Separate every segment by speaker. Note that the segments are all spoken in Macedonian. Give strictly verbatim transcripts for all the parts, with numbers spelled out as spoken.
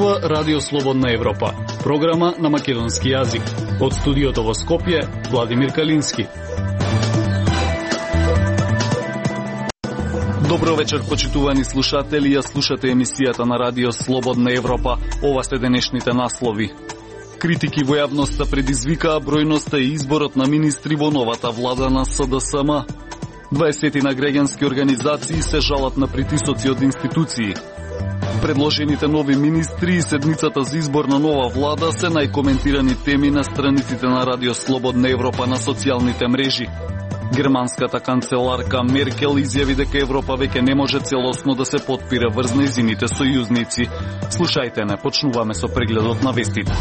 Speaker 1: Зборува Радио Слободна Европа, програма на македонски јазик. Од студиото во Скопје, Владимир Калински. Добро вечер, почитувани слушатели, ја слушате емисијата на Радио Слободна Европа. Ова се денешните наслови. Критики во јавноста предизвикаа бројноста и изборот на министри во новата влада на С Д С М. дваесетина граѓански организации се жалат на притисоци од институции. Предложените нови министри и седмицата за избор на нова влада се најкоментирани теми на страниците на Радио Слободна Европа на социјалните мрежи. Германската канцеларка Меркел изјави дека Европа веќе не може целосно да се потпира врз нејзините сојузници. Слушајте не, почнуваме со прегледот на вестите.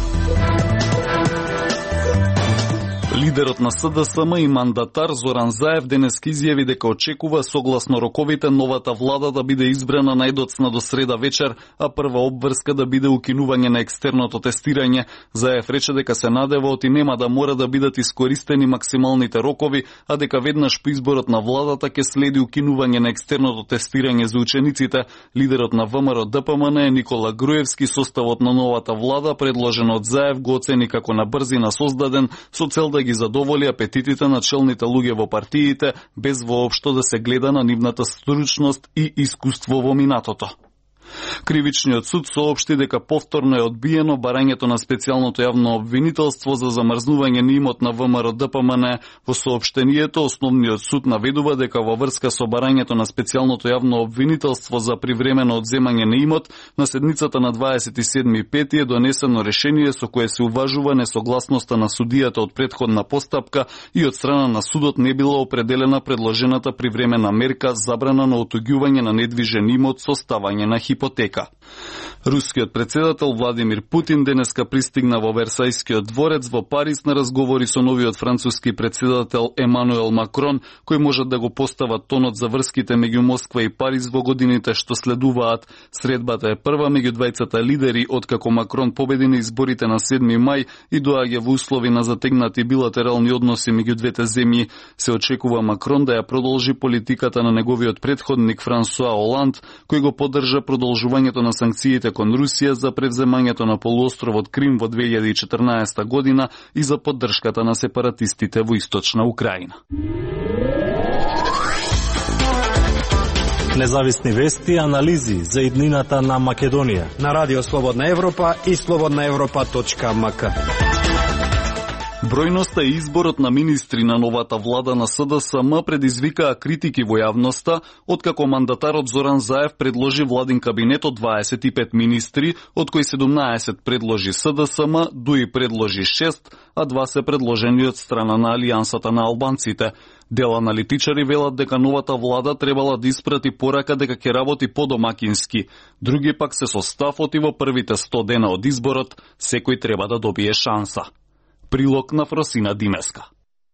Speaker 1: Лидерот на С Д С М и мандатар Зоран Заев денеска изјави дека очекува согласно роковите новата влада да биде избрана најдоцна до среда вечер, а прва обврска да биде укинување на екстерното тестирање. Заев рече дека се надева оти нема да мора да бидат искористени максималните рокови, а дека веднаш по изборот на владата ќе следи укинување на екстерното тестирање за учениците. Лидерот на В М Р Д П М Н Никола Груевски составот на новата влада, предложен од Заев, го оцени како на брзина создаден со цел да ги задоволи апетитите на челните луѓе во партиите, без воопшто да се гледа на нивната стручност и искуство во минатото. Кривичниот суд соопшти дека повторно е одбиено барањето на специјалното јавно обвинителство за замрзнување на имот на В М Р Д П М Н. Во соопштението, основниот суд наведува дека во врска со барањето на специјалното јавно обвинителство за привремено одземање на имот, на седницата на дваесет и седми пети е донесено решение со кое се уважува несогласноста на судијата од претходна постапка и од страна на судот не била определена предложената привремена мерка забрана на отуѓување на недвижен имот со ставање на хипотека. Рускиот председател Владимир Путин денеска пристигна во Версајскиот дворец во Париз на разговори со новиот француски председател Емануел Макрон, кој можат да го постават тонот за врските меѓу Москва и Париз во годините што следуваат. Средбата е прва меѓу двајцата лидери откако Макрон победи на изборите на седми мај и доаѓа во услови на затегнати билатерални односи меѓу двете земји. Се очекува Макрон да ја продолжи политиката на неговиот претходник Франсуа Оланд, кој го поддржа продолжувањето на санкциите кон Русија за превземањето на полуостровот Крим во две илјади и четрнаесета година и за поддршката на сепаратистите во источна Украина.
Speaker 2: Независни вести и анализи за иднината на Македонија
Speaker 3: на Радио Слободна Европа и слободна европа точка м к.
Speaker 1: Бројноста и изборот на министри на новата влада на С Д С М предизвикаа критики во јавноста, откако мандатарот Зоран Заев предложи владин кабинет од дваесет и пет министри, од кои седумнаесет предложи С Д С М, ДУИ предложи шест, а два се предложени од страна на Алијансата на албанците. Дел аналитичари велат дека новата влада требала да испрати порака дека ќе работи подомакински. Други пак се со ставот и во првите сто дена од изборот секој треба да добие шанса. Прилог на Фросина Димеска.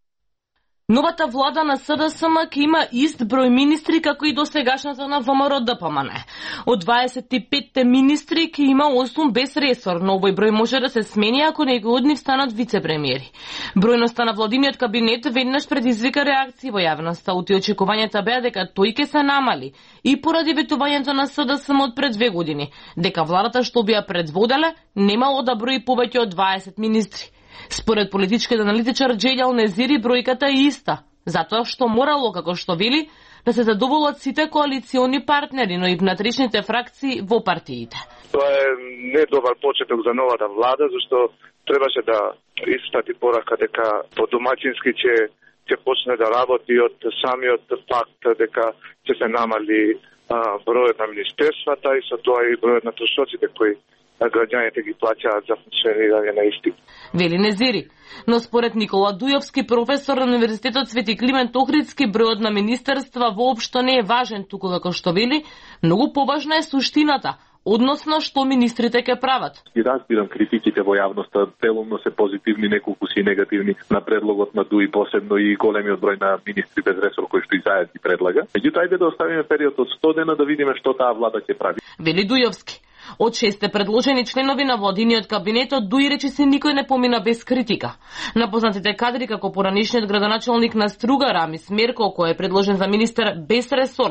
Speaker 4: Новата влада на С Д С М ќе има ист број министри како и досегашната на В М Р Д П М Н. Од дваесет и петте министри ќе има осум без ресор, но овој број може да се смени ако некој од нив станат вице-премиери. Бројноста на владиниот кабинет веднаш предизвика реакции во јавноста, оти очекувањата беа дека тој ќе се намали и поради ветувањето на С Д С М од пред две години, дека владата што би ја предводеле немало да брои повеќе од дваесет министри. Според политичкиот аналитичар Джејал Незири, бројката е иста, затоа што морало, како што вели, да се задоволат сите коалициони партнери, но и внатрешните фракции во партиите.
Speaker 5: Тоа е недобар почеток за новата влада, зашто требаше да испрати порака дека подомачински ќе ќе почне да работи од самиот факт дека ќе се намали а, бројот на министерствата и со тоа и бројот на трошоците кои граѓаните ги плаќаат за функционирање на исти.
Speaker 4: Вели Незири, но според Никола Дујовски, професор на Универзитетот Свети Климент Охридски, бројот на министерства воопшто не е важен туку, како што вели, многу поважна е суштината, односно што министрите ќе прават.
Speaker 6: И разбирам критиките во јавноста, делумно се позитивни, неколку си негативни на предлогот на ДУИ, посебно и големиот број на министри без ресор кои што и Заев ги предлага. Меѓутоа, ајде да оставиме период од сто дена да видиме што таа влада ќе прави.
Speaker 4: Вели Дујовски. Од шесте предложени членови на владиниот кабинет, ДУИ речиси никој не помина без критика. Напознатите кадри како поранишниот градоначалник на Струга Рамис Мерко, кој е предложен за министер без ресор,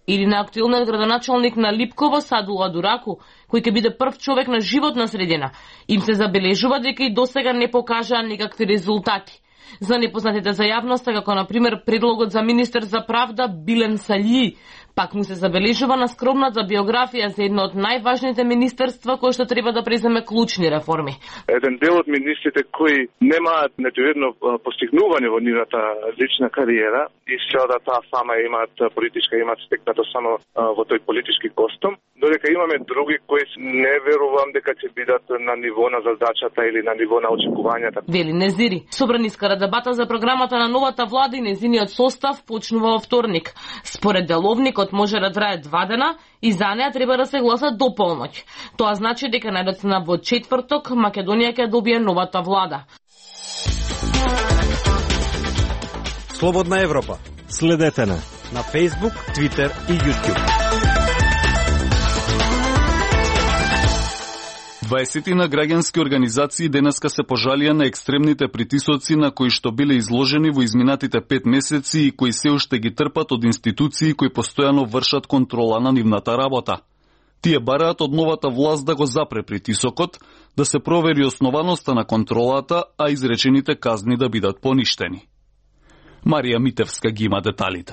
Speaker 4: или на актуелниот градоначалник на Липково Садула Дураку, кој ќе биде прв човек на животна средина, им се забележува дека и досега не покажаа никакви резултати. За непознатите за јавноста, како на пример предлогот за министер за правда Билен Сали, пак му се забележува на скромната биографија за едно од најважните министерства кој што треба да преземе клучни реформи.
Speaker 5: Еден дел од министрите кои немаат ниту едно постигнување во нивната лична кариера и се да таа фама имаат политичка, имаат стекнато само во тој политички костум, додека имаме други кои не верувам дека ќе бидат на ниво на задачата или на ниво на очекувањата.
Speaker 4: Вели Незири, собраниска дебата за програмата на новата влада и незиниот состав почнува во вторник. Според деловникот може да трае два дена и за неа треба да се гласа до полноќ. Тоа значи дека најдоцна во четврток Македонија ќе добие новата влада.
Speaker 3: Слободна Европа.
Speaker 2: Следете на
Speaker 3: на Facebook, Twitter и YouTube.
Speaker 1: дваесетина граѓански организации денеска се пожалија на екстремните притисоци на кои што биле изложени во изминатите пет месеци и кои се уште ги трпат од институции кои постојано вршат контрола на нивната работа. Тие бараат од новата власт да го запре притисокот, да се провери основаноста на контролата, а изречените казни да бидат поништени. Марија Митевска ги има деталите.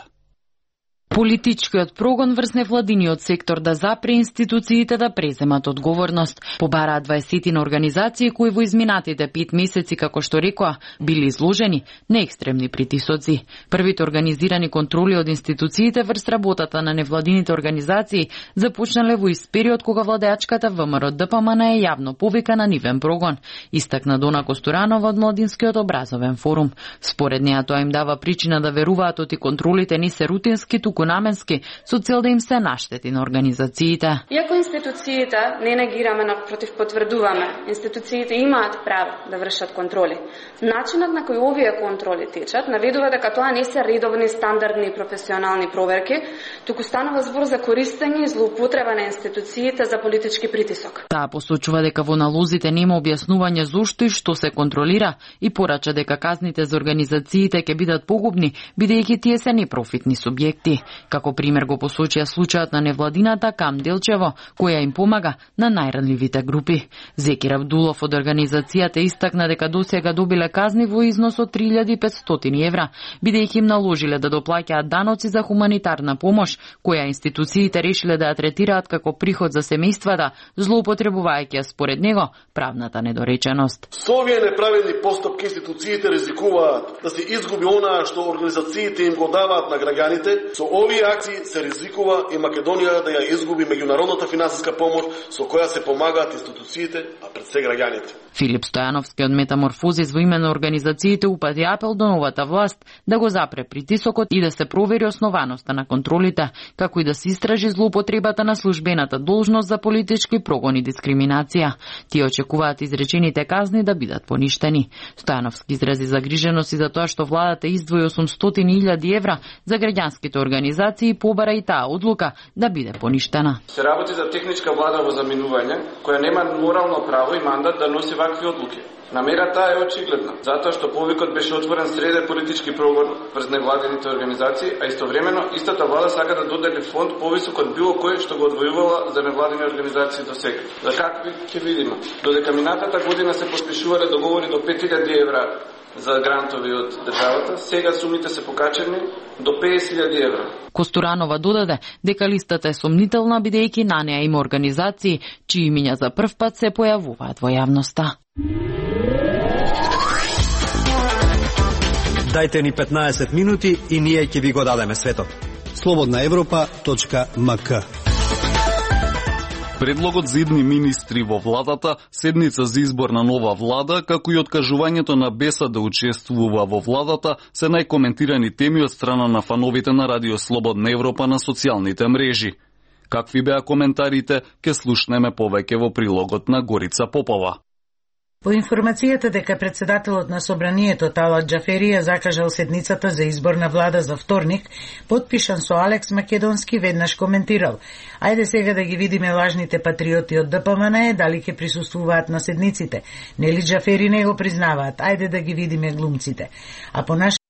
Speaker 7: Политичкиот прогон врз невладиниот сектор да запре институциите да преземат одговорност. Побараа дваесетина организации кои во изминатите пет месеци, како што рекоа, били изложени на екстремни притисоци. Првите организирани контроли од институциите врз работата на невладините организации започнале во ист период кога владеачката ВМРО Д П М Н е јавно повика на нивен прогон, истакна Дона Костуранова од Младинскиот образовен форум. Според неа тоа им дава причина да веруваат оти контролите не се рутински, туку наменски, со цел да им се наштети на организациите.
Speaker 8: Иако институциите не негираме, напротив потврдуваме, институциите имаат право да вршат контроли. Начинот на кој овие контроли течат наведува дека тоа не се редовни, стандардни и професионални проверки, туку станува збор за користење и злоупотреба на институциите за политички притисок.
Speaker 7: Таа посочува дека во налозите нема објаснување зошто и што се контролира и порача дека казните за организациите ќе бидат погубни, бидејќи тие се непрофитни субјекти. Како пример го посочија случајот на невладината Кам Делчево, која им помага на најранливите групи. Зекир Абдулов од организацијата истакна дека досега добиле казни во износ од три илјади и петстотини евра, бидејќи им наложиле да доплаќаат даноци за хуманитарна помош, која институциите решиле да ја третираат како приход за семејствата, злоупотребувајќи според него правната недореченост.
Speaker 9: Со овие неправедни постапки институциите ризикуваат да се изгуби онаа што организациите им го даваат на граѓаните. Со овие акции се ризикува и Македонија да ја изгуби меѓународната финансиска помош со која се помагаат институциите, а пред се граѓаните.
Speaker 7: Филип Стојановски од Метаморфозис во име на организациите упати апел до новата власт да го запре притисокот и да се провери основаноста на контролите, како и да се истражи злоупотребата на службената должност за политички прогон и дискриминација. Тие очекуваат изречените казни да бидат поништени. Стојановски изрази загриженост и за тоа што владата издвои осумстотини илјади евра за граѓанските организации и побара и таа одлука да биде поништена.
Speaker 10: Се работи за техничка влада во заминување, која нема морално право и мандат да носи вакви одлуки. Намерата е очигледна, затоа што повикот беше отворен среде политички прогон врз невладините организации, а истовремено истата влада сака да додели фонд повисок од било кој што го одвојувала за невладини организации до сега. За какви ќе видиме? Додека минатата година се подпишувале договори до пет илјади евра за грантови од државата, сега сумите се покачени до песет илјади евра.
Speaker 7: Костуранова додаде дека листата е сомнителна, бидејќи на неа има организации чии имиња за прв пат се појавуваат во јавноста.
Speaker 3: Дајте ни петнаесет минути и ние ќе ви го дадеме светот. слободна европа точка м к.
Speaker 1: Предлогот за идни министри во владата, седница за избор на нова влада, како и откажувањето на Беса да учествува во владата, се најкоментирани теми од страна на фановите на Радио Слободна Европа на социјалните мрежи. Какви беа коментарите, ке слушнеме повеќе во прилогот на Горица Попова.
Speaker 11: По информацијата дека председателот на Собранието Талат Џафери ја закажал седницата за избор на влада за вторник, потпишан со Алекс Македонски, веднаш коментирал: "Ајде сега да ги видиме лажните патриоти од Д П М Н дали ќе присуствуваат на седниците. Нели Џафери не го признаваат? Ајде да ги видиме глумците." А по наш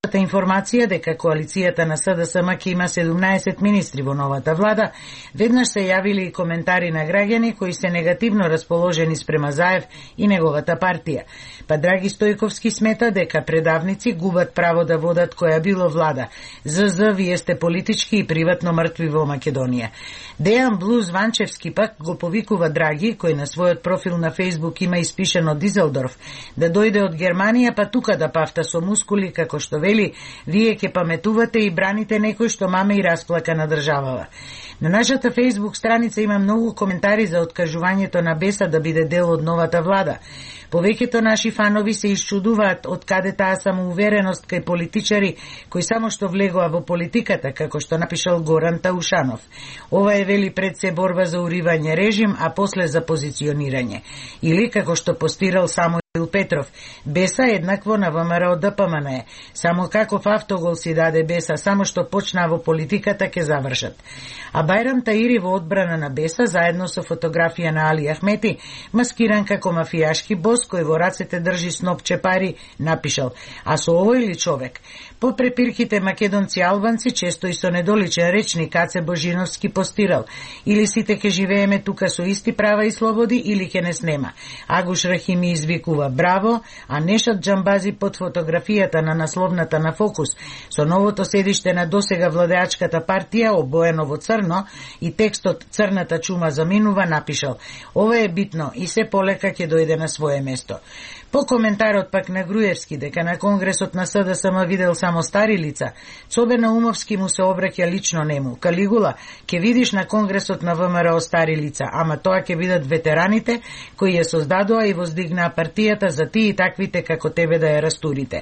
Speaker 11: Информација дека коалицијата на СДСМ ќе има седумнаесет министри во новата влада, веднаш се јавили и коментари на граѓани кои се негативно расположени спрема Заев и неговата партија. Па Драги Стојковски смета дека предавници губат право да водат која било влада. ЗЗ, вие сте политички и приватно мртви во Македонија. Дејан Блуз Ванчевски пак го повикува Драги, кој на својот профил на Фејсбук има испишено Дизелдорф, да дојде од Германија па тука да пафта со мускули, како што вели, вие ќе паметувате и браните некој што маме и расплака на државава. На нашата Фејсбук страница има многу коментари за откажувањето на Беса да биде дел од новата влада. Повеќето наши фанови се исчудуваат од каде таа самоувереност кај политичари кои само што влегоа во политиката, како што напишал Горан Таушанов. Ова е, вели, пред се борба за уривање режим, а после за позиционирање. Или, како што постирал само Петров, Беса еднакво на ВМРО ДПМН. Само каков автогол си даде Беса, само што почна во политиката ќе завршат. А Бајрам Таири во одбрана на Беса, заедно со фотографија на Али Ахмети, маскиран како мафијашки бос кој во рацете држи снопче пари, напишал: а со овој ли човек? По препирките македонци албанци, често и со недоличен речник, Аце Божиновски постирал: или сите ќе живееме тука со исти права и слободи, или ќе не снема. Агуш Рахими извикува: браво, а Нешат Джамбази под фотографијата на насловната на Фокус со новото седиште на досега владеачката партија, обоено во црно, и текстот "Црната чума заминува" напишал: ова е битно и се полека ќе дојде на свое место. По коментарот пак на Груевски дека на Конгресот на СДСМ видел само стари лица, Цобе Наумовски му се обраќа лично нему: Калигула, ќе видиш на Конгресот на ВМРО стари лица, ама тоа ќе бидат ветераните кои ја создадоа и воздигнаа партијата за тие и таквите како тебе да ја растурите.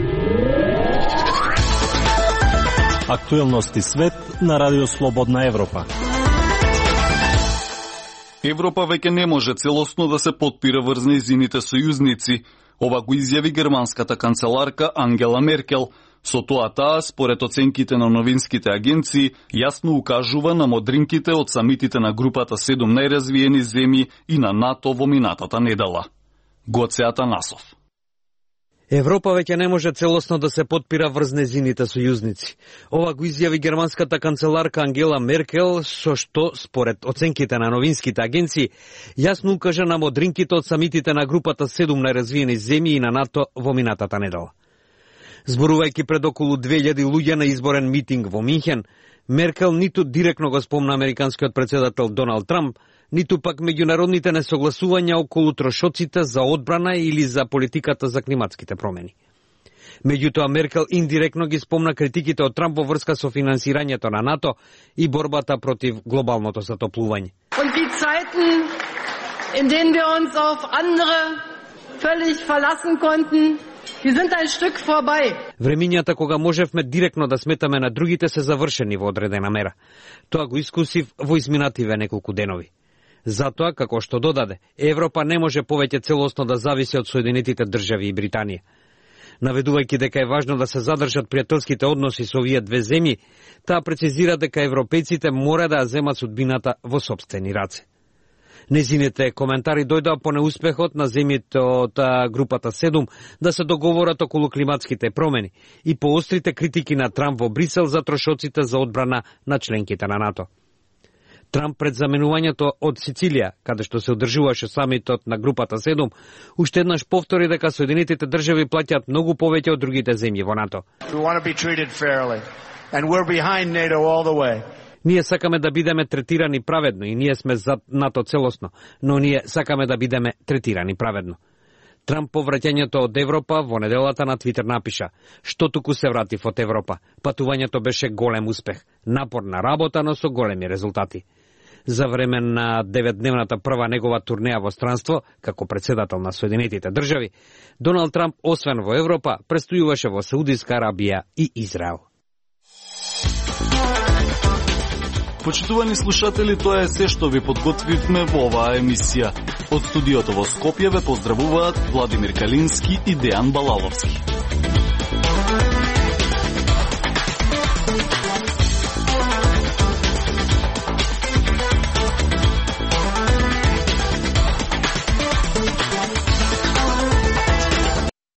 Speaker 2: Актуелности свет на Радио Слободна Европа.
Speaker 1: Европа веќе не може целосно да се потпира врз нејзините сојузници. Ова го изјави германската канцеларка Ангела Меркел. Со тоа таа, според оценките на новинските агенции, јасно укажува на модринките од самитите на групата седум најразвиени земји и на НАТО во минатата недела. Гоце Атанасов.
Speaker 12: Европа веќе не може целосно да се потпира врз нејзините сојузници. Ова го изјави германската канцеларка Ангела Меркел, со што, според оценките на новинските агенции, јасно укажа на модринките од самитите на групата седум најразвиени земји и на НАТО во минатата недела. Зборувајќи пред околу две илјади луѓе на изборен митинг во Минхен, Меркел ниту директно го спомна американскиот председател Доналд Трамп, ниту пак меѓународните несогласувања околу трошоците за одбрана или за политиката за климатските промени. Меѓутоа, Меркел индиректно ги спомна критиките од Трамп во врска со финансирањето на НАТО и борбата против глобалното затоплување.
Speaker 13: Und die Zeiten, in denen wir uns auf andere völlig verlassen konnten, die sind ein Stück vorbei.
Speaker 12: Времињата кога можевме директно да сметаме на другите се завршени во одредена мера. Тоа го искусив во изминативе неколку денови. Затоа, како што додаде, Европа не може повеќе целосно да зависи од Соединетите држави и Британија. Наведувајќи дека е важно да се задржат пријателските односи со овие две земји, таа прецизира дека европејците мора да ја земат судбината во сопствени раце. Незините коментари дојдоа по неуспехот на земјите од групата седум да се договорат околу климатските промени и по острите критики на Трамп во Брисел за трошоците за одбрана на членките на НАТО. Трамп пред заменувањето од Сицилија, каде што се одржуваше самитот на групата седум, уште еднаш повтори дека Соединетите држави плаќаат многу повеќе од другите земји во НАТО. Ние сакаме да бидеме третирани праведно и ние сме за НАТО целосно, но ние сакаме да бидеме третирани праведно. Трамп по враќањето од Европа во неделата на Твитер напиша: "Што туку се вратив од Европа? Патувањето беше голем успех, напорна работа, но со големи резултати." За време на деветдневната прва негова турнеја во странство, како председател на Соединетите држави, Доналд Трамп, освен во Европа, престојуваше во Саудиска Арабија и Израел.
Speaker 1: Почитувани слушатели, тоа е се што ви подготвивме во оваа емисија. Од студиото во Скопје ве поздравуваат Владимир Калински и Дејан Балаловски.